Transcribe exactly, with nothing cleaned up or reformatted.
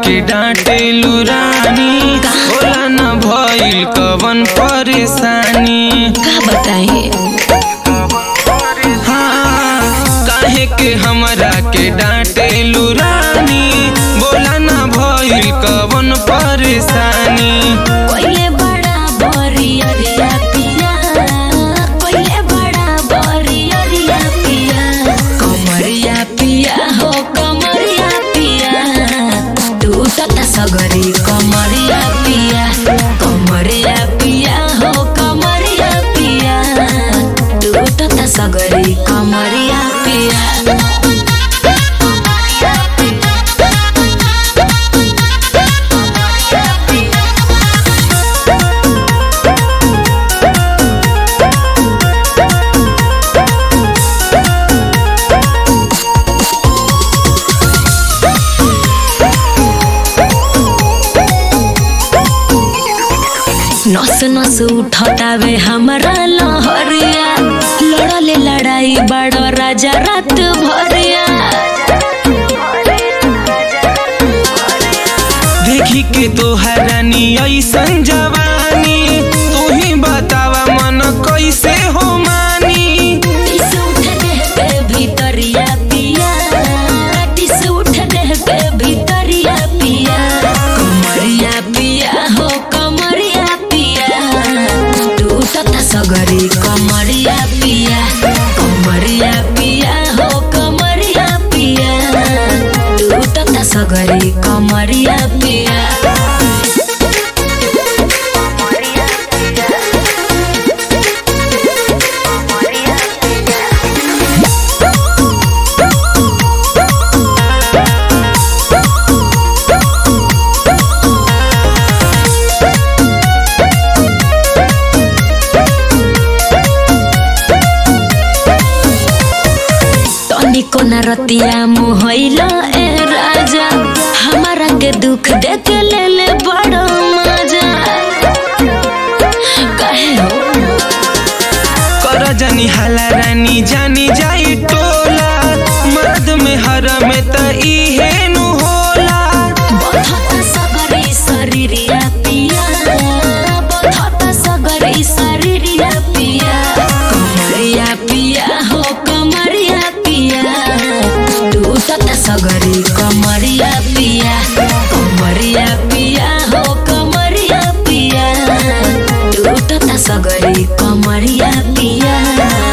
के डांटे लुरानी, बोला न भइल कवन परेशानी। का बताई हाँ, काहे के हमरा के डांटे लुरानी, बोला न भइल कवन परेशानी। कोइले बड़ा बरियरिया पिया, कोइले बड़ा बरियरिया पिया, कमरिया पिया हो कमरिया पिया, टूटता सगरी कमरिया पिया, कमरिया पिया हो कमरिया पिया, टूटता सगरी कमरिया पिया। नस नस उठतावे हमारा लहरिया, लड़ले लड़ाई बड़ो राजा रात भरिया। देखी के तोहरानी ऐसन जवानी, तू ही बतावा मन कैसे हो मानी। टिस उठ देह पे भीतरिया पिया, टिस उठ देह पे भीतरिया पिया, कमरिया पिया हो कमरिया पिया, टूटता सगरी कमरिया पिया, कमरिया पिया हो कमरिया पिया, टूटता सगरी कमरिया पिया। तनिको न रतिया मुहैला ए राजा, हमारा के दुख देख ले ले बड़ो मजा। कहे हो कर जानी हाला रानी जानी जाई टोला, मर्द में हर में त इहे नु होला। बधता सगरी शरीरिया पिया, बधता सगरी शरीरिया पिया, कमरिया पिया हो कमरिया पिया, टूटता सगरी कमरिया पिया, कमरिया पिया हो कमरिया पिया, टूटता सगरी कमरिया पिया।